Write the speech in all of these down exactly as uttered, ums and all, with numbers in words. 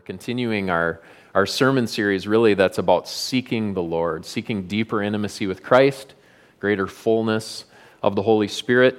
continuing our, our sermon series, really, that's about seeking the Lord, seeking deeper intimacy with Christ, greater fullness of the Holy Spirit.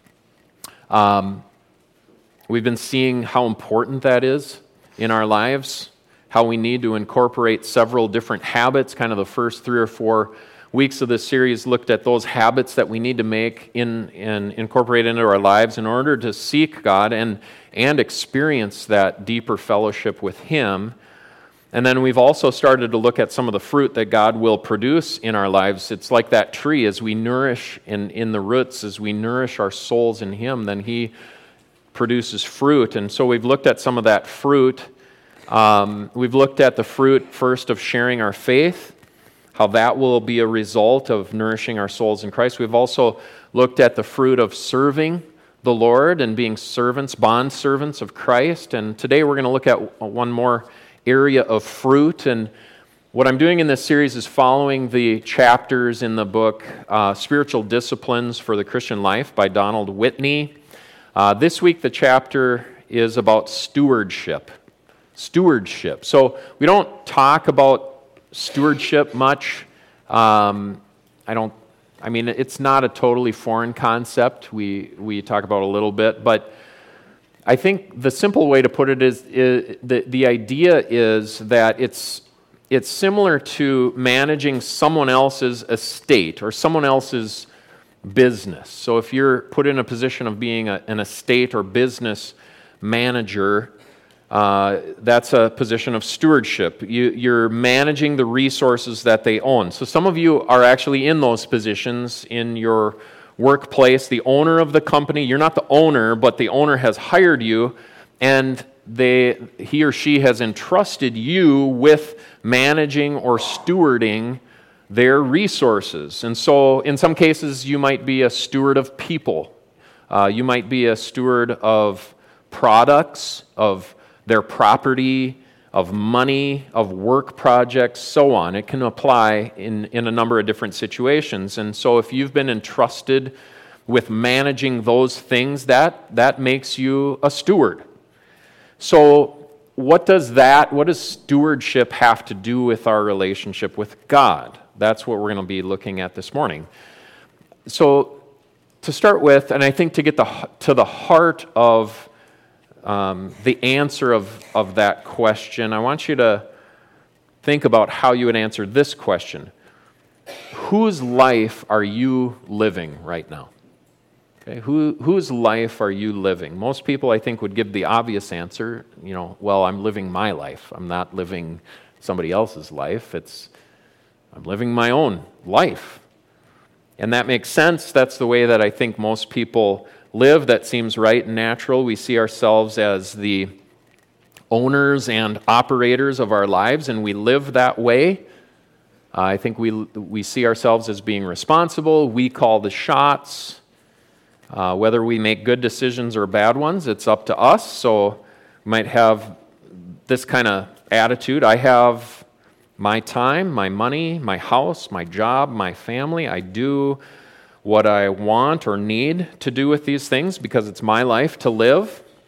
Um, we've been seeing how important that is in our lives, how we need to incorporate several different habits. Kind of the first three or four weeks of this series looked at those habits that we need to make in and incorporate into our lives in order to seek God and, and experience that deeper fellowship with Him. And then we've also started to look at some of the fruit that God will produce in our lives. It's like that tree, as we nourish in, in the roots, as we nourish our souls in Him, then He produces fruit. And so we've looked at some of that fruit. Um, we've looked at the fruit first of sharing our faith, how that will be a result of nourishing our souls in Christ. We've also looked at the fruit of serving the Lord and being servants, bond servants of Christ. And today we're going to look at one more area of fruit. And what I'm doing in this series is following the chapters in the book uh, Spiritual Disciplines for the Christian Life by Donald Whitney. Uh, this week the chapter is about stewardship. Stewardship. So we don't talk about stewardship much. Um, I don't, I mean, it's not a totally foreign concept. We we talk about a little bit, but I think the simple way to put it is, is the, the idea is that it's it's similar to managing someone else's estate or someone else's business. So if you're put in a position of being a, an estate or business manager, Uh, that's a position of stewardship. You, you're managing the resources that they own. So some of you are actually in those positions in your workplace. The owner of the company, you're not the owner, but the owner has hired you, and they, he or she has entrusted you with managing or stewarding their resources. And so in some cases, you might be a steward of people. Uh, you might be a steward of products, of their property, of money, of work projects, so on. It can apply in, in a number of different situations. And so if you've been entrusted with managing those things, that, that makes you a steward. So what does that, what does stewardship have to do with our relationship with God? That's what we're going to be looking at this morning. So to start with, and I think to get the, to the heart of Um, the answer of, of that question, I want you to think about how you would answer this question. Whose life are you living right now? Okay, who, whose life are you living? Most people, I think, would give the obvious answer, you know, well, I'm living my life. I'm not living somebody else's life. It's, I'm living my own life. And that makes sense. That's the way that I think most people live. That seems right and natural. We see ourselves as the owners and operators of our lives, and we live that way. Uh, I think we we see ourselves as being responsible. We call the shots. Uh, whether we make good decisions or bad ones, it's up to us. So we might have this kind of attitude. I have my time, my money, my house, my job, my family. I do what I want or need to do with these things because it's my life to live.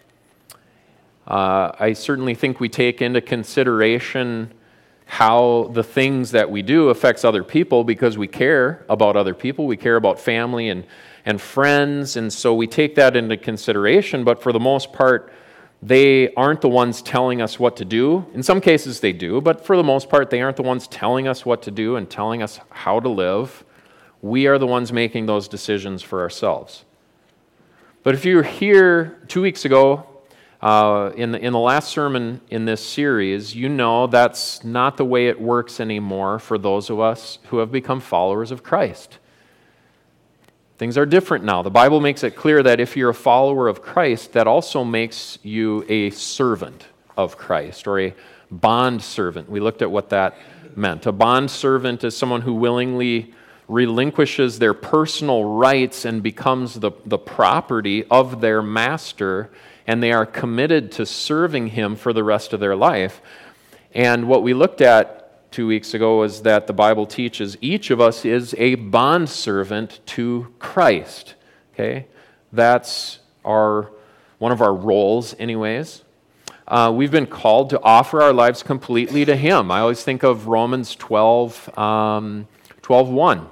Uh, I certainly think we take into consideration how the things that we do affects other people because we care about other people. We care about family and, and friends, and so we take that into consideration, but for the most part, they aren't the ones telling us what to do. In some cases they do, but for the most part, they aren't the ones telling us what to do and telling us how to live. We are the ones making those decisions for ourselves. But if you were here two weeks ago, uh, in, the, in the last sermon in this series, you know that's not the way it works anymore for those of us who have become followers of Christ. Things are different now. The Bible makes it clear that if you're a follower of Christ, that also makes you a servant of Christ, or a bond servant. We looked at what that meant. A bond servant is someone who willingly relinquishes their personal rights and becomes the, the property of their master, and they are committed to serving him for the rest of their life. And what we looked at two weeks ago is that the Bible teaches each of us is a bondservant to Christ. Okay? That's our one of our roles anyways. uh, we've been called to offer our lives completely to Him. I always think of Romans twelve, um, twelve one,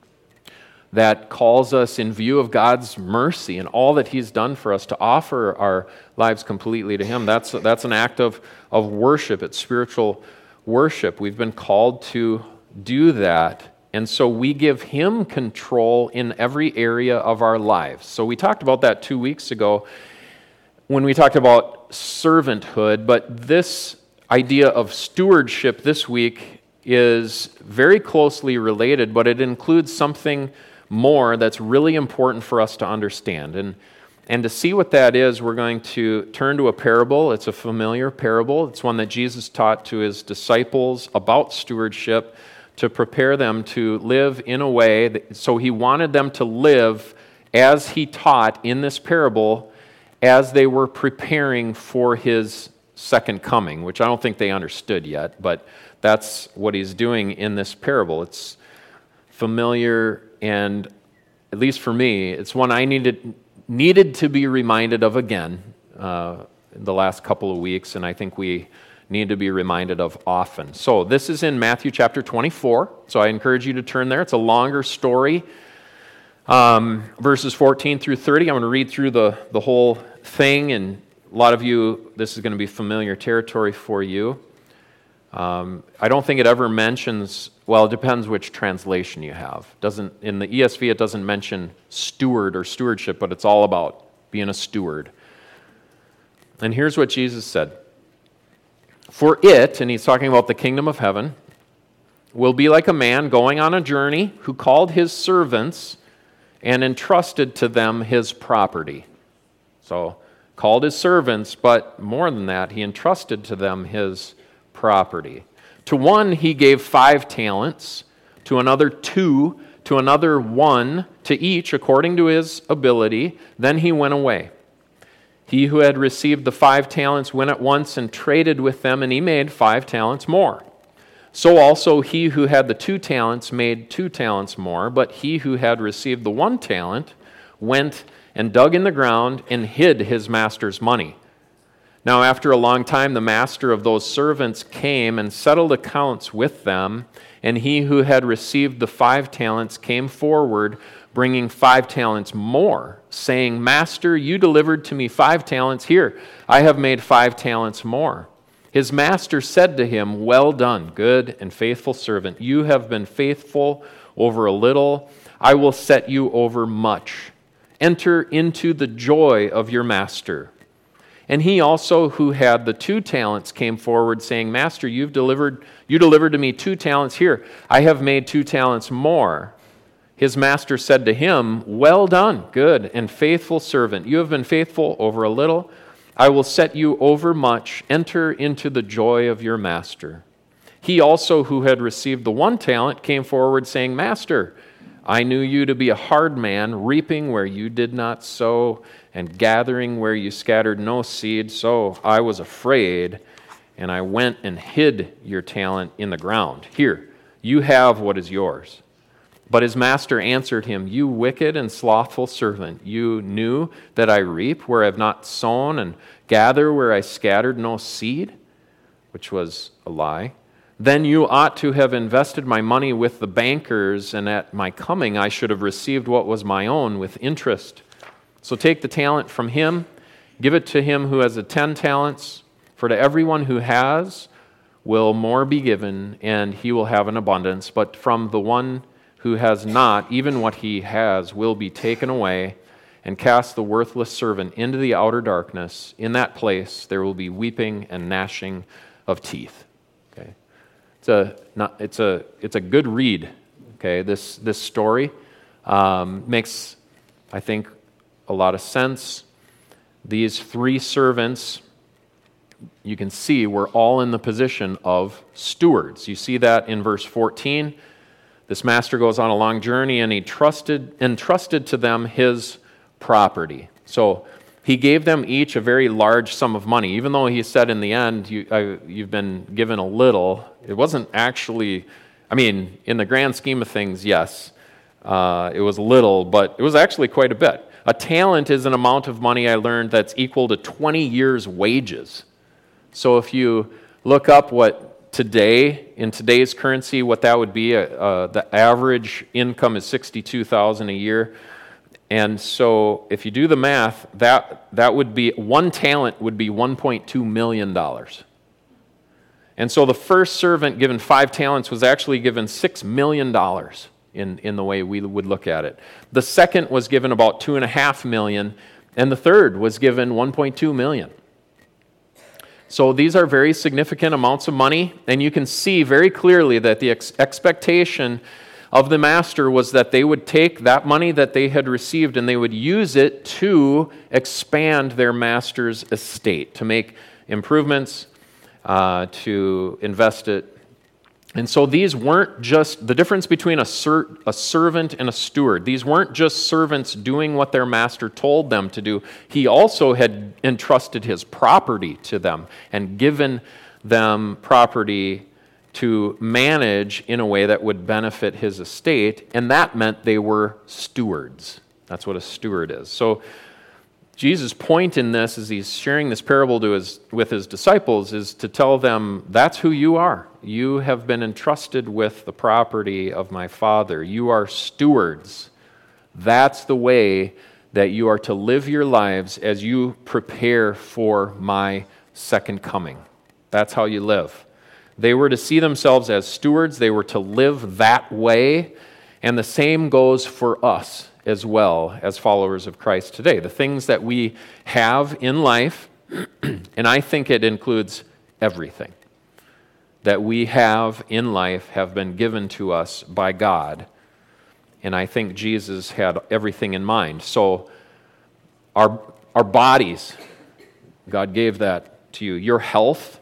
that calls us, in view of God's mercy and all that He's done for us, to offer our lives completely to Him. That's, that's an act of, of worship. It's spiritual worship. We've been called to do that. And so we give Him control in every area of our lives. So we talked about that two weeks ago when we talked about servanthood, but this idea of stewardship this week is very closely related, but it includes something more that's really important for us to understand. And, and to see what that is, we're going to turn to a parable. It's a familiar parable. It's one that Jesus taught to His disciples about stewardship to prepare them to live in a way that, so He wanted them to live as He taught in this parable as they were preparing for His second coming, which I don't think they understood yet, but that's what He's doing in this parable. It's familiar, and at least for me, it's one I needed needed to be reminded of again uh, the last couple of weeks, and I think we need to be reminded of often. So this is in Matthew chapter twenty-four, so I encourage you to turn there. It's a longer story, um, verses fourteen through thirty. I'm going to read through the, the whole thing, and a lot of you, this is going to be familiar territory for you. Um, I don't think it ever mentions, well, it depends which translation you have. Doesn't in the E S V, it doesn't mention steward or stewardship, but it's all about being a steward. And here's what Jesus said. For it, and He's talking about the kingdom of heaven, will be like a man going on a journey who called his servants and entrusted to them his property. So, called his servants, but more than that, he entrusted to them his property. To one he gave five talents, to another two, to another one, to each according to his ability. Then he went away. He who had received the five talents went at once and traded with them, and he made five talents more. So also he who had the two talents made two talents more, but he who had received the one talent went and dug in the ground and hid his master's money. Now after a long time the master of those servants came and settled accounts with them, and he who had received the five talents came forward, bringing five talents more, saying, Master, you delivered to me five talents. Here, I have made five talents more. His master said to him, Well done, good and faithful servant. You have been faithful over a little. I will set you over much. Enter into the joy of your master. And he also who had the two talents came forward, saying, Master, you've delivered, you delivered to me two talents. Here, I have made two talents more. His master said to him, Well done, good and faithful servant. You have been faithful over a little. I will set you over much. Enter into the joy of your master. He also who had received the one talent came forward, saying, Master, I knew you to be a hard man, reaping where you did not sow, and gathering where you scattered no seed. So I was afraid, and I went and hid your talent in the ground. Here, you have what is yours. But his master answered him, You wicked and slothful servant, you knew that I reap where I have not sown, and gather where I scattered no seed, which was a lie. Then you ought to have invested my money with the bankers, and at my coming I should have received what was my own with interest. So take the talent from him, give it to him who has the ten talents, for to everyone who has will more be given, and he will have an abundance. But from the one who has not, even what he has will be taken away. And cast the worthless servant into the outer darkness. In that place there will be weeping and gnashing of teeth. Okay. It's a not, it's a it's a good read. Okay, this this story um, makes, I think, a lot of sense. These three servants, you can see, were all in the position of stewards. You see that in verse fourteen. This master goes on a long journey, and he trusted entrusted to them his property. So he gave them each a very large sum of money. Even though he said in the end, you, uh, you've been given a little, it wasn't actually, I mean, in the grand scheme of things, yes, uh, it was little, but it was actually quite a bit. A talent is an amount of money, I learned, that's equal to twenty years' wages. So if you look up what today, in today's currency, what that would be, uh, the average income is sixty-two thousand dollars a year. And so if you do the math, that, that would be, one talent would be one point two million dollars. And so the first servant given five talents was actually given six million dollars in, in the way we would look at it. The second was given about two and a half million, and the third was given one point two million. So these are very significant amounts of money, and you can see very clearly that the ex- expectation of the master was that they would take that money that they had received and they would use it to expand their master's estate, to make improvements, uh, to invest it. And so these weren't just, the difference between a, ser- a servant and a steward, these weren't just servants doing what their master told them to do. He also had entrusted his property to them and given them property to manage in a way that would benefit his estate, and that meant they were stewards. That's what a steward is. So Jesus' point in this, as he's sharing this parable to his, with his disciples, is to tell them, that's who you are. You have been entrusted with the property of my Father. You are stewards. That's the way that you are to live your lives as you prepare for my second coming. That's how you live. They were to see themselves as stewards. They were to live that way. And the same goes for us as well as followers of Christ today. The things that we have in life, and I think it includes everything that we have in life, have been given to us by God. And I think Jesus had everything in mind. So our, our bodies, God gave that to you. Your health,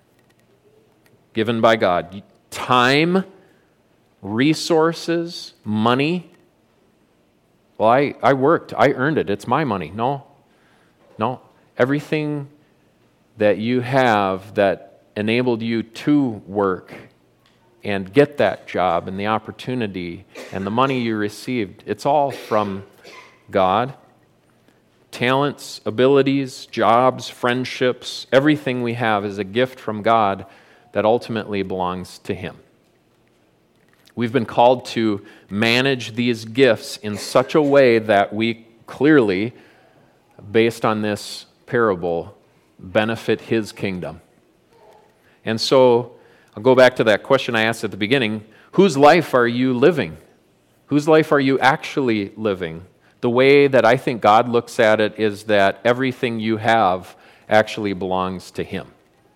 given by God. Time, resources, money. Well, I, I worked. I earned it. It's my money. No. No. Everything that you have that enabled you to work and get that job and the opportunity and the money you received, it's all from God. Talents, abilities, jobs, friendships, everything we have is a gift from God that ultimately belongs to Him. We've been called to manage these gifts in such a way that we clearly, based on this parable, benefit His kingdom. And so, I'll go back to that question I asked at the beginning. Whose life are you living? Whose life are you actually living? The way that I think God looks at it is that everything you have actually belongs to Him.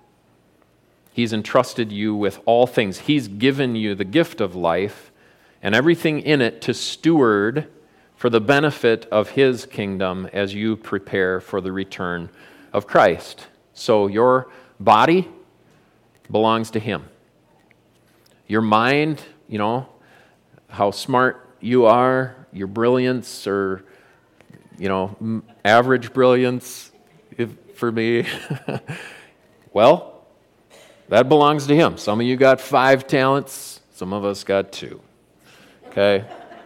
He's entrusted you with all things. He's given you the gift of life and everything in it to steward for the benefit of His kingdom as you prepare for the return of Christ. So your body belongs to Him. Your mind, you know, how smart you are, your brilliance, or, you know, average brilliance if, for me, well, that belongs to Him. Some of you got five talents, some of us got two. Okay?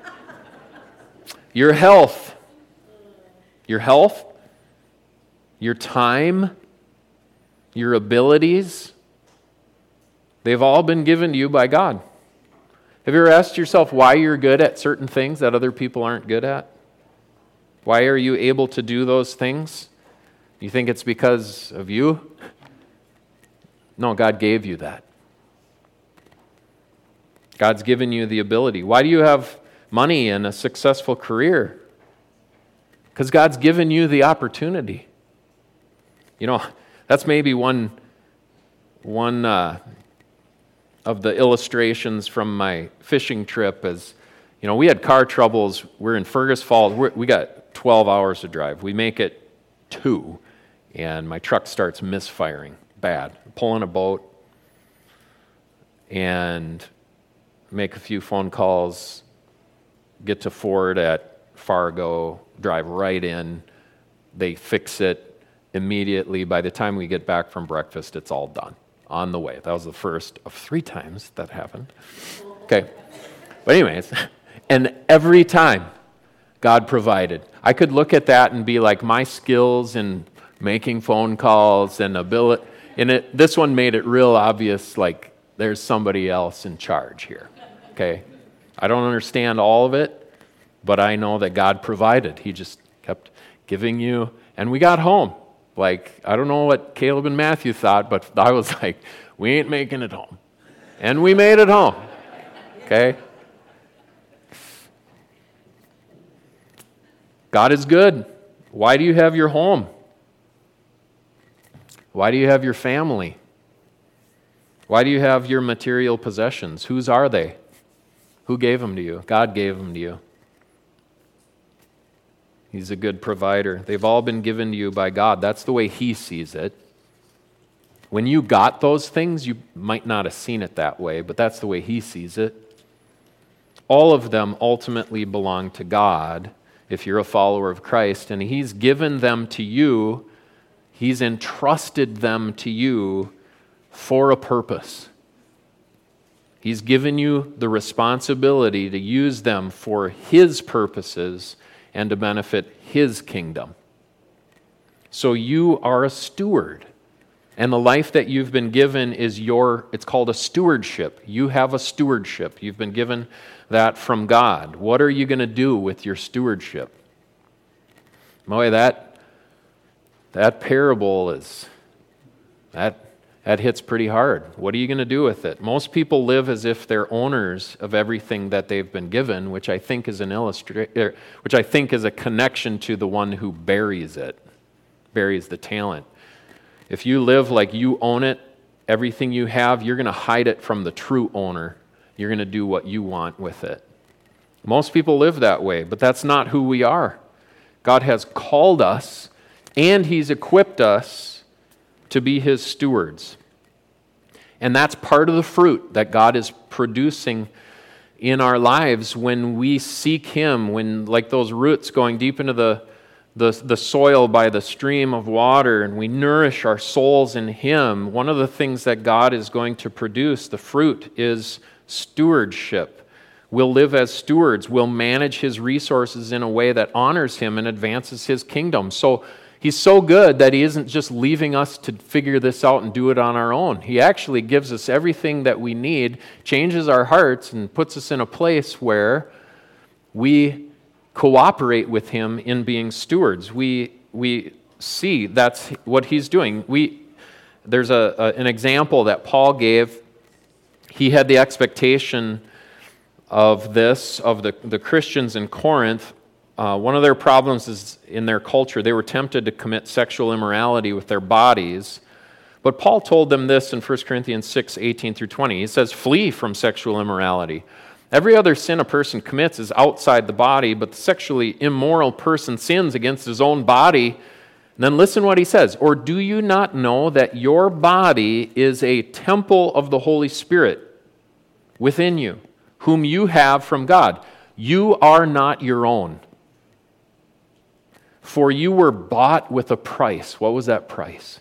Your health, your health, your time, your abilities, they've all been given to you by God. Have you ever asked yourself why you're good at certain things that other people aren't good at? Why are you able to do those things? You think it's because of you? No, God gave you that. God's given you the ability. Why do you have money and a successful career? Because God's given you the opportunity. You know, that's maybe one, one uh, of the illustrations from my fishing trip is, you know, we had car troubles. We're in Fergus Falls. We're, we got twelve hours to drive. We make it two, and my truck starts misfiring. Bad. Pulling a boat and make a few phone calls, get to Ford at Fargo, drive right in. They fix it immediately. By the time we get back from breakfast, it's all done. On the way. That was the first of three times that happened. Okay. But anyways, and every time God provided. I could look at that and be like, my skills in making phone calls and ability, And it, this one made it real obvious, like there's somebody else in charge here, okay? I don't understand all of it, but I know that God provided. He just kept giving you, and we got home. Like, I don't know what Caleb and Matthew thought, but I was like, we ain't making it home. And we made it home, okay? God is good. Why do you have your home? Why do you have your family? Why do you have your material possessions? Whose are they? Who gave them to you? God gave them to you. He's a good provider. They've all been given to you by God. That's the way He sees it. When you got those things, you might not have seen it that way, but that's the way He sees it. All of them ultimately belong to God if you're a follower of Christ, and He's given them to you. He's entrusted them to you for a purpose. He's given you the responsibility to use them for His purposes and to benefit His kingdom. So you are a steward. And the life that you've been given is your, it's called a stewardship. You have a stewardship. You've been given that from God. What are you going to do with your stewardship? Boy, that, that parable is, that, that hits pretty hard. What are you going to do with it? Most people live as if they're owners of everything that they've been given, which I think is an illustra- which I think is a connection to the one who buries it, buries the talent. If you live like you own it, everything you have, you're going to hide it from the true owner. You're going to do what you want with it. Most people live that way, but that's not who we are. God has called us, and He's equipped us to be His stewards. And that's part of the fruit that God is producing in our lives when we seek Him, when, like those roots going deep into the The, the soil by the stream of water, and we nourish our souls in Him. One of the things that God is going to produce, the fruit, is stewardship. We'll live as stewards. We'll manage His resources in a way that honors Him and advances His kingdom. So He's so good that He isn't just leaving us to figure this out and do it on our own. He actually gives us everything that we need, changes our hearts, and puts us in a place where we cooperate with Him in being stewards. We we see that's what He's doing. We there's a, a an example that Paul gave. He had the expectation of this of the the Christians in Corinth. Uh, one of their problems is in their culture they were tempted to commit sexual immorality with their bodies. But Paul told them this in First Corinthians six, eighteen through twenty. He says, "Flee from sexual immorality. Every other sin a person commits is outside the body, but the sexually immoral person sins against his own body." And then listen what he says. "Or do you not know that your body is a temple of the Holy Spirit within you, whom you have from God? You are not your own. For you were bought with a price." What was that price?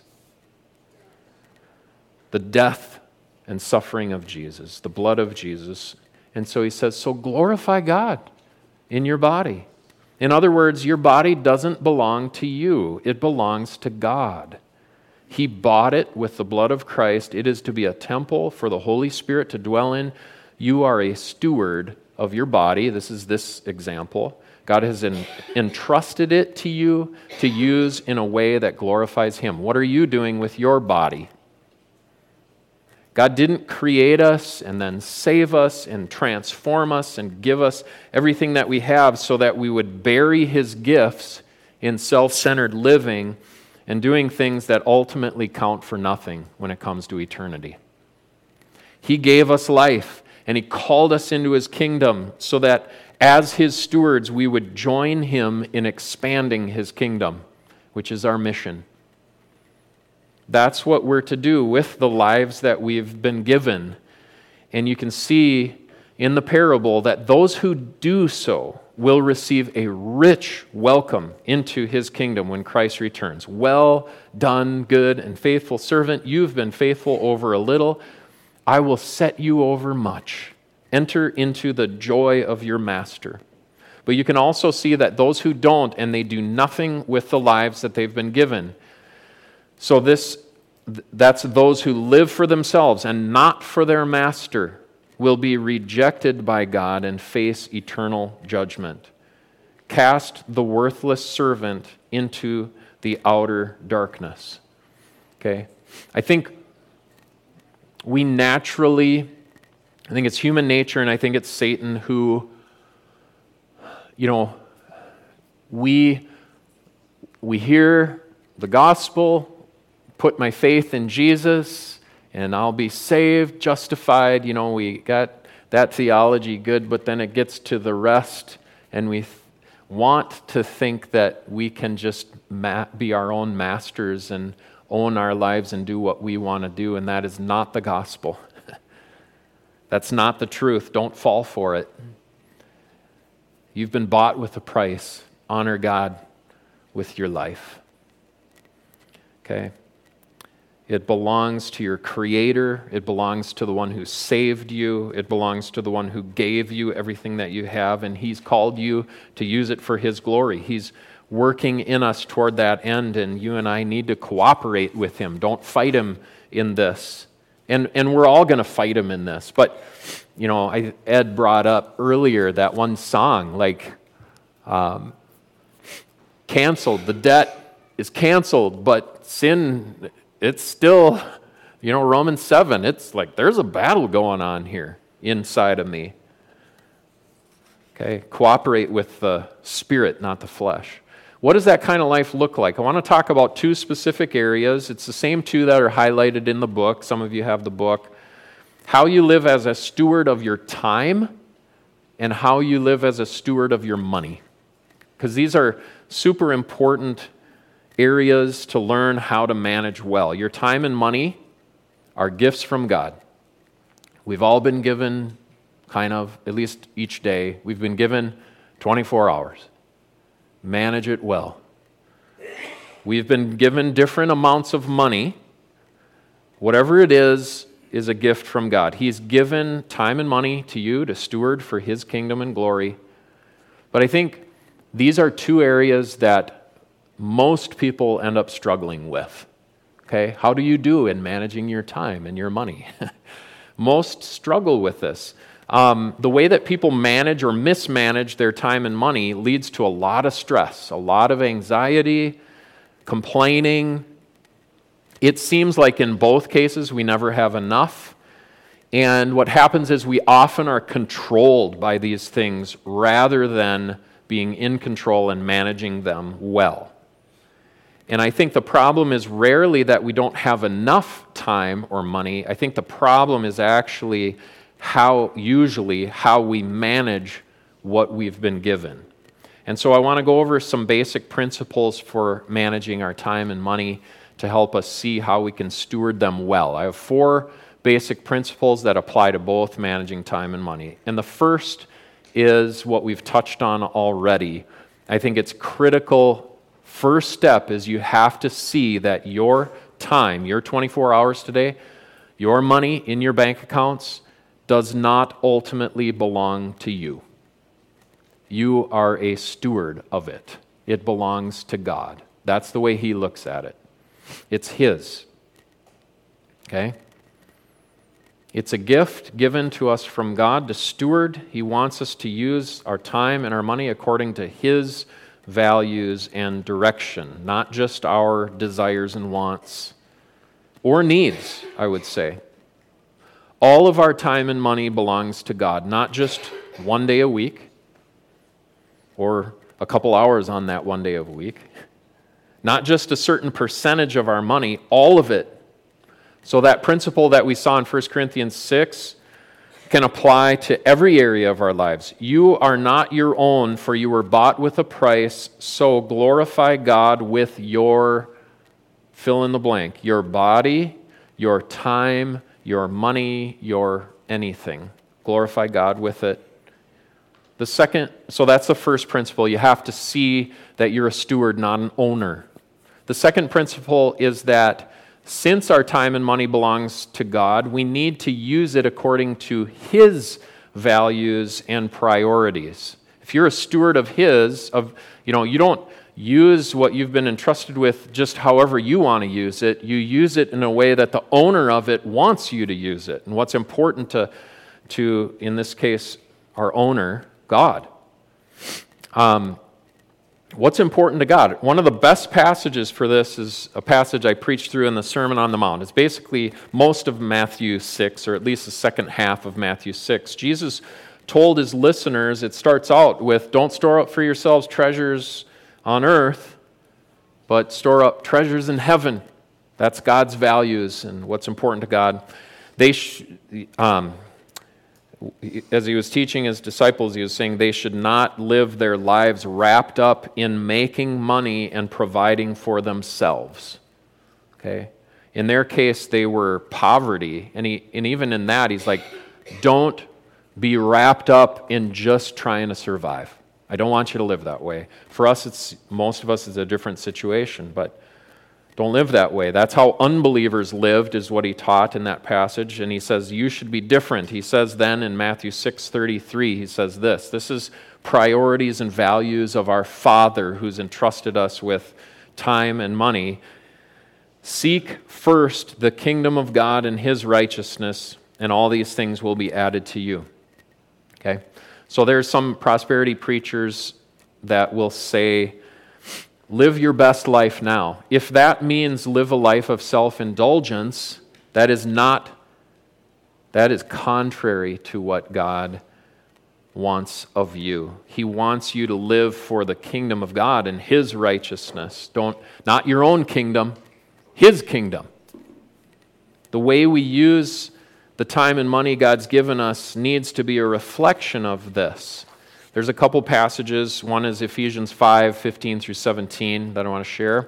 The death and suffering of Jesus, the blood of Jesus. And so he says, so glorify God in your body. In other words, your body doesn't belong to you. It belongs to God. He bought it with the blood of Christ. It is to be a temple for the Holy Spirit to dwell in. You are a steward of your body. This is this example. God has en- entrusted it to you to use in a way that glorifies Him. What are you doing with your body? God didn't create us and then save us and transform us and give us everything that we have so that we would bury His gifts in self-centered living and doing things that ultimately count for nothing when it comes to eternity. He gave us life and He called us into His kingdom so that as His stewards we would join Him in expanding His kingdom, which is our mission. That's what we're to do with the lives that we've been given. And you can see in the parable that those who do so will receive a rich welcome into His kingdom when Christ returns. Well done, good and faithful servant. You've been faithful over a little. I will set you over much. Enter into the joy of your master. But you can also see that those who don't and they do nothing with the lives that they've been given. So this that's those who live for themselves and not for their master will be rejected by God and face eternal judgment. Cast the worthless servant into the outer darkness. Okay? I think we naturally, I think it's human nature and I think it's Satan who, you know, we we hear the gospel, put my faith in Jesus, and I'll be saved, justified. You know, we got that theology good, but then it gets to the rest, and we th- want to think that we can just ma- be our own masters and own our lives and do what we want to do, and that is not the gospel. That's not the truth. Don't fall for it. You've been bought with a price. Honor God with your life. Okay? It belongs to your Creator. It belongs to the one who saved you. It belongs to the one who gave you everything that you have, and He's called you to use it for His glory. He's working in us toward that end, and you and I need to cooperate with Him. Don't fight Him in this. And and we're all going to fight Him in this. But, you know, I, Ed brought up earlier that one song, like, um, canceled. The debt is canceled, but sin, it's still, you know, Romans seven, it's like there's a battle going on here inside of me. Okay, cooperate with the Spirit, not the flesh. What does that kind of life look like? I want to talk about two specific areas. It's the same two that are highlighted in the book. Some of you have the book. How you live as a steward of your time and how you live as a steward of your money. Because these are super important areas to learn how to manage well. Your time and money are gifts from God. We've all been given, kind of, at least each day, we've been given twenty-four hours. Manage it well. We've been given different amounts of money. Whatever it is, is a gift from God. He's given time and money to you to steward for His kingdom and glory. But I think these are two areas that most people end up struggling with. Okay? How do you do in managing your time and your money? Most struggle with this. Um, the way that people manage or mismanage their time and money leads to a lot of stress, a lot of anxiety, complaining. It seems like in both cases we never have enough. And what happens is we often are controlled by these things rather than being in control and managing them well. And I think the problem is rarely that we don't have enough time or money. I think the problem is actually how, usually, how we manage what we've been given. And so I want to go over some basic principles for managing our time and money to help us see how we can steward them well. I have four basic principles that apply to both managing time and money. And the first is what we've touched on already. I think it's critical. First step is you have to see that your time, your twenty-four hours today, your money in your bank accounts does not ultimately belong to you. You are a steward of it. It belongs to God. That's the way He looks at it. It's His. Okay? It's a gift given to us from God to steward. He wants us to use our time and our money according to His values and direction, not just our desires and wants or needs, I would say. All of our time and money belongs to God, not just one day a week or a couple hours on that one day of a week, not just a certain percentage of our money, all of it. So that principle that we saw in First Corinthians six can apply to every area of our lives. You are not your own, for you were bought with a price, so glorify God with your fill in the blank, your body, your time, your money, your anything. Glorify God with it. The second, so that's the first principle. You have to see that you're a steward, not an owner. The second principle is that since our time and money belongs to God, we need to use it according to His values and priorities. If you're a steward of His, of you know, you don't use what you've been entrusted with just however you want to use it. You use it in a way that the owner of it wants you to use it. And what's important to, to in this case, our owner, God. Um, what's important to God? One of the best passages for this is a passage I preached through in the Sermon on the Mount. It's basically most of Matthew six, or at least the second half of Matthew six. Jesus told his listeners, it starts out with, don't store up for yourselves treasures on earth, but store up treasures in heaven. That's God's values and what's important to God. They, sh- um, as he was teaching his disciples, he was saying they should not live their lives wrapped up in making money and providing for themselves. Okay? In their case, they were poverty, and he, and even in that, he's like, don't be wrapped up in just trying to survive. I don't want you to live that way. For us, it's most of us is a different situation, but don't live that way. That's how unbelievers lived, is what he taught in that passage. And he says, you should be different. He says then in Matthew six thirty-three, he says this, this is priorities and values of our Father who's entrusted us with time and money. Seek first the kingdom of God and his righteousness, and all these things will be added to you. Okay? So there's some prosperity preachers that will say, live your best life now. If that means live a life of self-indulgence, that is not, that is contrary to what God wants of you. He wants you to live for the kingdom of God and his righteousness. Don't, not your own kingdom, his kingdom. The way we use the time and money God's given us needs to be a reflection of this. There's a couple passages. One is Ephesians five, fifteen through seventeen that I want to share.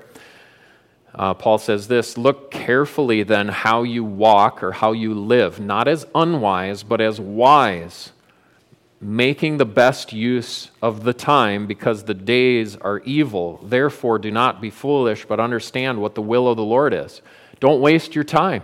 Uh, Paul says this, look carefully then how you walk or how you live, not as unwise, but as wise, making the best use of the time because the days are evil. Therefore, do not be foolish, but understand what the will of the Lord is. Don't waste your time.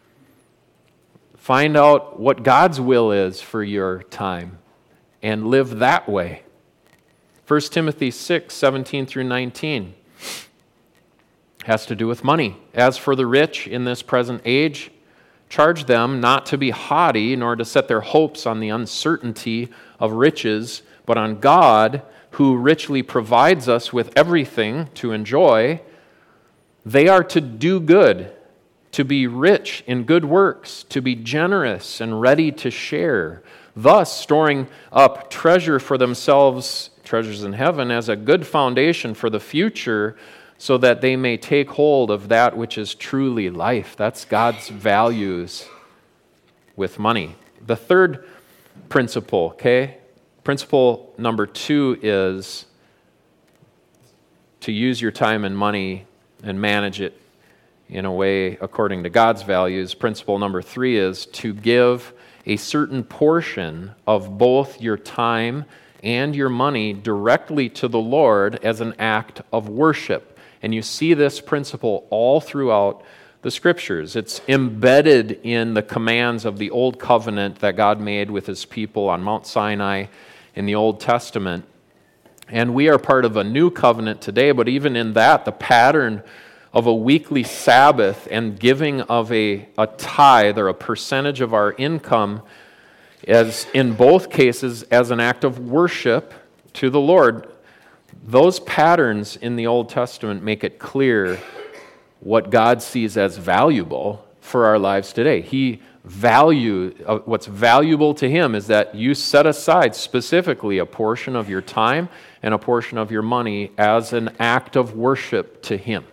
Find out what God's will is for your time and live that way. First Timothy six, seventeen through nineteen has to do with money. As for the rich in this present age, charge them not to be haughty, nor to set their hopes on the uncertainty of riches, but on God, who richly provides us with everything to enjoy. They are to do good, to be rich in good works, to be generous and ready to share, thus storing up treasure for themselves, treasures in heaven, as a good foundation for the future, so that they may take hold of that which is truly life. That's God's values with money. The third principle, okay? Principle number two is to use your time and money and manage it in a way according to God's values. Principle number three is to give a certain portion of both your time and your money directly to the Lord as an act of worship. And you see this principle all throughout the Scriptures. It's embedded in the commands of the Old Covenant that God made with his people on Mount Sinai in the Old Testament. And we are part of a new covenant today, but even in that, the pattern of a weekly Sabbath and giving of a, a tithe or a percentage of our income as in both cases as an act of worship to the Lord. Those patterns in the Old Testament make it clear what God sees as valuable for our lives today. He value uh, what's valuable to him is that you set aside specifically a portion of your time and a portion of your money as an act of worship to him.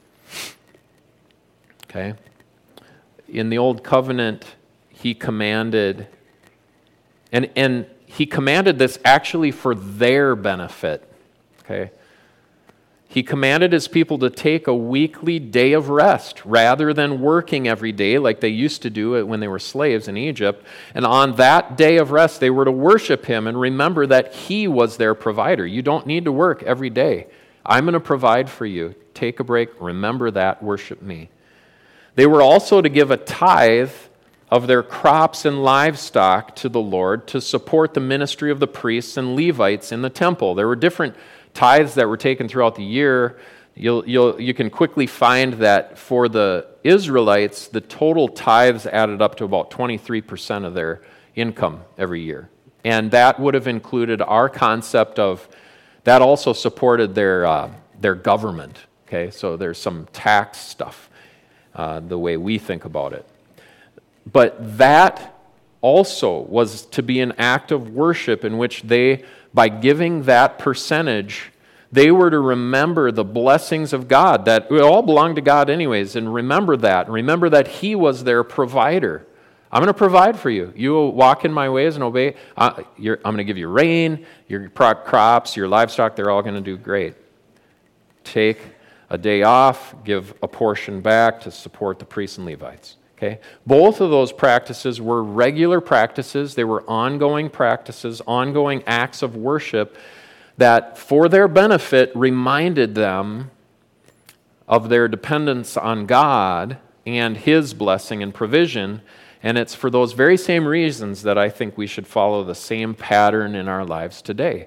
Okay? In the Old Covenant, he commanded, and, and he commanded this actually for their benefit. Okay? He commanded his people to take a weekly day of rest rather than working every day like they used to do it when they were slaves in Egypt. And on that day of rest, they were to worship him and remember that he was their provider. You don't need to work every day. I'm going to provide for you. Take a break. Remember that. Worship me. They were also to give a tithe of their crops and livestock to the Lord to support the ministry of the priests and Levites in the temple. There were different tithes that were taken throughout the year, you'll, you'll, you can quickly find that for the Israelites, the total tithes added up to about twenty-three percent of their income every year. And that would have included our concept of, that also supported their, uh, their government. Okay, so there's some tax stuff, uh, the way we think about it. But that also was to be an act of worship in which they, by giving that percentage, they were to remember the blessings of God, that it all belonged to God anyways, and remember that. And remember that He was their provider. I'm going to provide for you. You will walk in my ways and obey. Uh, I'm going to give you rain, your crops, your livestock, they're all going to do great. Take a day off, give a portion back to support the priests and Levites. Okay? Both of those practices were regular practices. They were ongoing practices, ongoing acts of worship that, for their benefit, reminded them of their dependence on God and His blessing and provision. And it's for those very same reasons that I think we should follow the same pattern in our lives today.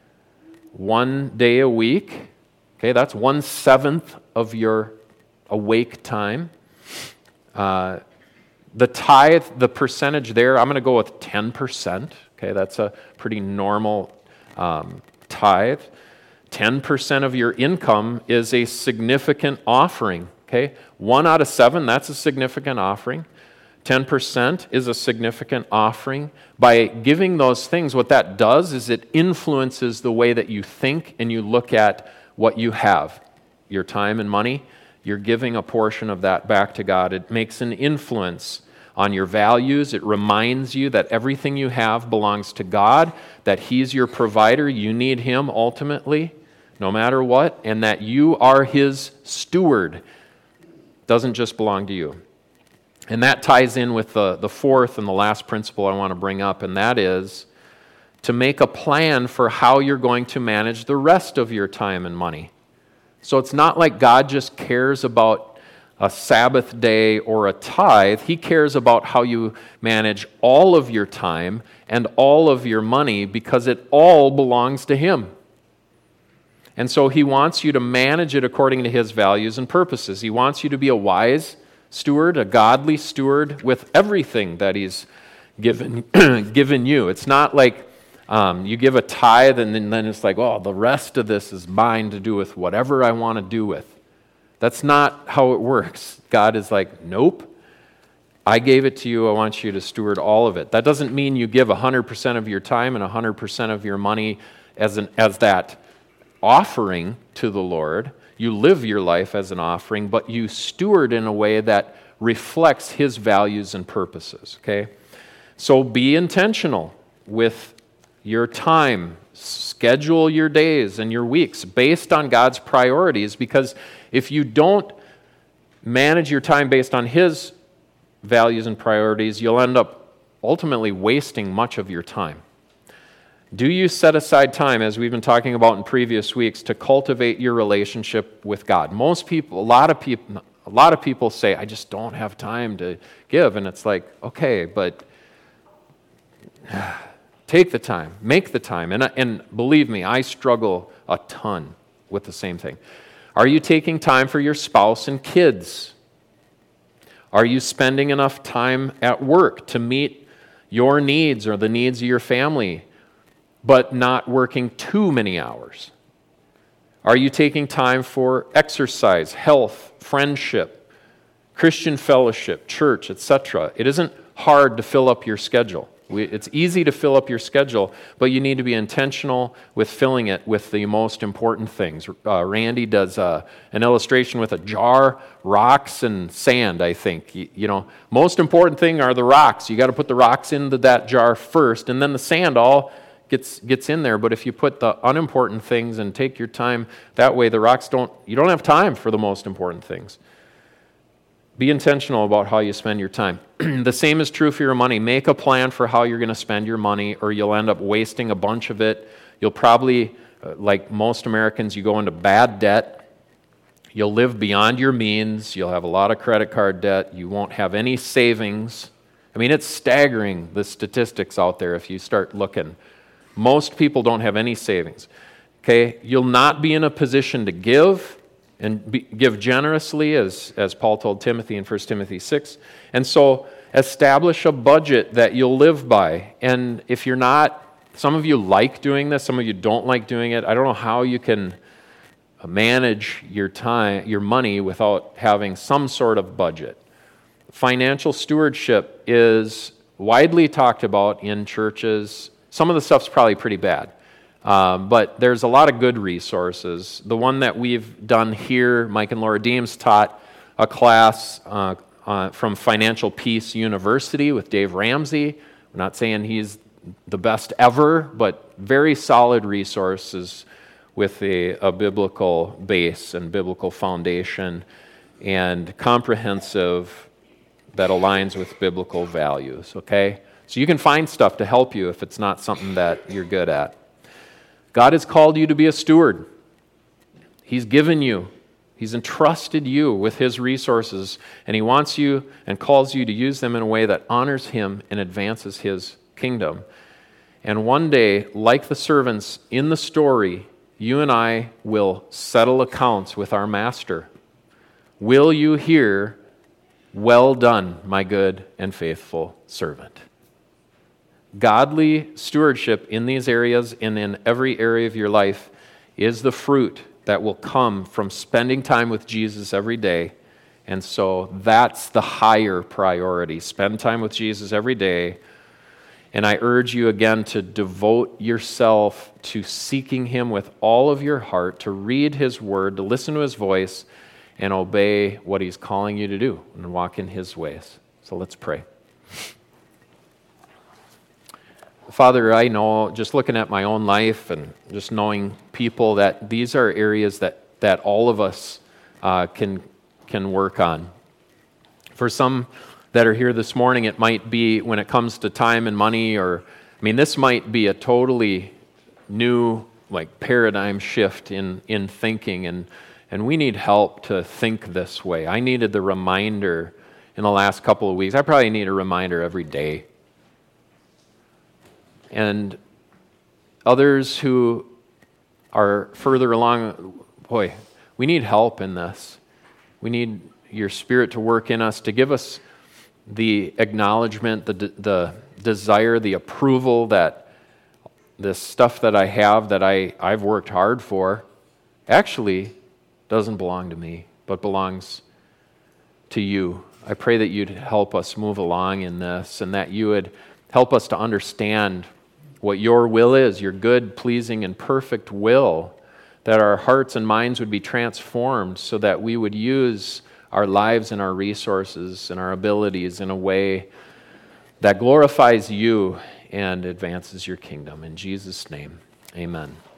One day a week, okay, that's one seventh of your awake time. Uh, the tithe, the percentage there, I'm going to go with ten percent. Okay, that's a pretty normal um, tithe. ten percent of your income is a significant offering. Okay, one out of seven, that's a significant offering. ten percent is a significant offering. By giving those things, what that does is it influences the way that you think and you look at what you have, your time and money. You're giving a portion of that back to God. It makes an influence on your values. It reminds you that everything you have belongs to God, that He's your provider. You need Him ultimately, no matter what, and that you are His steward. It doesn't just belong to you. And that ties in with the, the fourth and the last principle I want to bring up, and that is to make a plan for how you're going to manage the rest of your time and money. So it's not like God just cares about a Sabbath day or a tithe. He cares about how you manage all of your time and all of your money, because it all belongs to Him. And so He wants you to manage it according to His values and purposes. He wants you to be a wise steward, a godly steward with everything that He's given, given you. It's not like Um, you give a tithe and then, then it's like, oh, the rest of this is mine to do with whatever I want to do with. That's not how it works. God is like, nope, I gave it to you. I want you to steward all of it. That doesn't mean you give one hundred percent of your time and one hundred percent of your money as, an, as that offering to the Lord. You live your life as an offering, but you steward in a way that reflects His values and purposes, okay? So be intentional with your time. Schedule your days and your weeks based on God's priorities, because if you don't manage your time based on His values and priorities, you'll end up ultimately wasting much of your time. Do you set aside time, as we've been talking about in previous weeks, to cultivate your relationship with God? Most people, a lot of people, a lot of people say, I just don't have time to give. And it's like, okay, but take the time, make the time. And, and believe me, I struggle a ton with the same thing. Are you taking time for your spouse and kids? Are you spending enough time at work to meet your needs or the needs of your family, but not working too many hours? Are you taking time for exercise, health, friendship, Christian fellowship, church, et cetera? It isn't hard to fill up your schedule. We, it's easy to fill up your schedule, but you need to be intentional with filling it with the most important things. Uh, Randy does uh, an illustration with a jar, rocks, and sand, I think. You, you know, most important thing are the rocks. You got to put the rocks into that jar first, and then the sand all gets gets in there. But if you put the unimportant things and take your time that way, the rocks don't, you don't have time for the most important things. Be intentional about how you spend your time. The same is true for your money. Make a plan for how you're going to spend your money, or you'll end up wasting a bunch of it. You'll probably, uh, like most Americans, you go into bad debt. You'll live beyond your means. You'll have a lot of credit card debt. You won't have any savings. I mean, it's staggering, the statistics out there if you start looking. Most people don't have any savings. Okay, you'll not be in a position to give and be, give generously, as, as Paul told Timothy in First Timothy six. And so establish a budget that you'll live by. And if you're not, some of you like doing this, some of you don't like doing it. I don't know how you can manage your time, your money without having some sort of budget. Financial stewardship is widely talked about in churches. Some of the stuff's probably pretty bad. Um, but there's a lot of good resources. The one that we've done here, Mike and Laura Deems taught a class uh, uh, from Financial Peace University with Dave Ramsey. I'm not saying he's the best ever, but very solid resources with a, a biblical base and biblical foundation and comprehensive that aligns with biblical values, okay? So you can find stuff to help you if it's not something that you're good at. God has called you to be a steward. He's given you, He's entrusted you with His resources, and He wants you and calls you to use them in a way that honors Him and advances His kingdom. And one day, like the servants in the story, you and I will settle accounts with our Master. Will you hear, "Well done, my good and faithful servant"? Godly stewardship in these areas and in every area of your life is the fruit that will come from spending time with Jesus every day. And so that's the higher priority. Spend time with Jesus every day. And I urge you again to devote yourself to seeking Him with all of your heart, to read His Word, to listen to His voice, and obey what He's calling you to do and walk in His ways. So let's pray. Father, I know, just looking at my own life and just knowing people, that these are areas that, that all of us uh, can, can work on. For some that are here this morning, it might be when it comes to time and money, or, I mean, this might be a totally new, like, paradigm shift in, in thinking, and, and we need help to think this way. I needed the reminder in the last couple of weeks. I probably need a reminder every day. And others who are further along, boy, we need help in this. We need your Spirit to work in us, to give us the acknowledgement, the, the desire, the approval that this stuff that I have, that I, I've worked hard for, actually doesn't belong to me, but belongs to you. I pray that you'd help us move along in this, and that you would help us to understand what your will is, your good, pleasing, and perfect will, that our hearts and minds would be transformed so that we would use our lives and our resources and our abilities in a way that glorifies you and advances your kingdom. In Jesus' name, amen.